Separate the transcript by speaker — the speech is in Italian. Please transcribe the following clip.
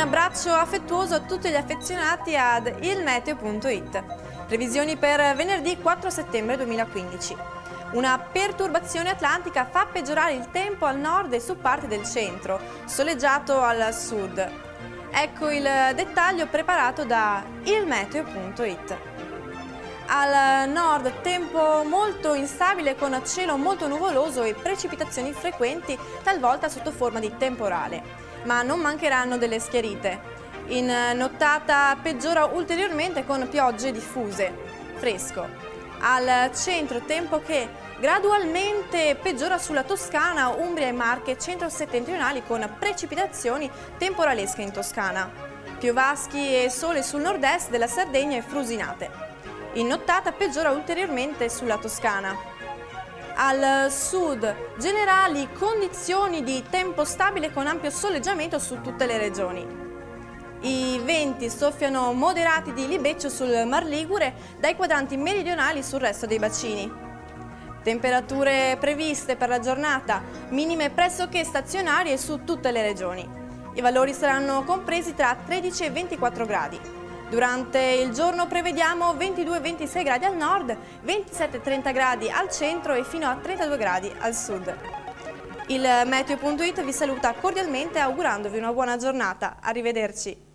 Speaker 1: abbraccio affettuoso a tutti gli affezionati ad ilmeteo.it. Previsioni per venerdì 4 settembre 2015. Una perturbazione atlantica fa peggiorare il tempo al nord e su parte del centro, soleggiato al sud. Ecco il dettaglio preparato da ilmeteo.it. Al nord tempo molto instabile con cielo molto nuvoloso e precipitazioni frequenti, talvolta sotto forma di temporale, ma non mancheranno delle schiarite. In nottata peggiora ulteriormente con piogge diffuse, fresco. Al centro tempo che gradualmente peggiora sulla Toscana, Umbria e Marche centro-settentrionali con precipitazioni temporalesche in Toscana. Piovaschi e sole sul nord-est della Sardegna e frusinate. In nottata peggiora ulteriormente sulla Toscana. Al sud, generali condizioni di tempo stabile con ampio soleggiamento su tutte le regioni. I venti soffiano moderati di libeccio sul Mar Ligure, dai quadranti meridionali sul resto dei bacini. Temperature previste per la giornata, minime pressoché stazionarie su tutte le regioni. I valori saranno compresi tra 13 e 24 gradi. Durante il giorno prevediamo 22-26 gradi al nord, 27-30 gradi al centro e fino a 32 gradi al sud. Il meteo.it vi saluta cordialmente augurandovi una buona giornata. Arrivederci.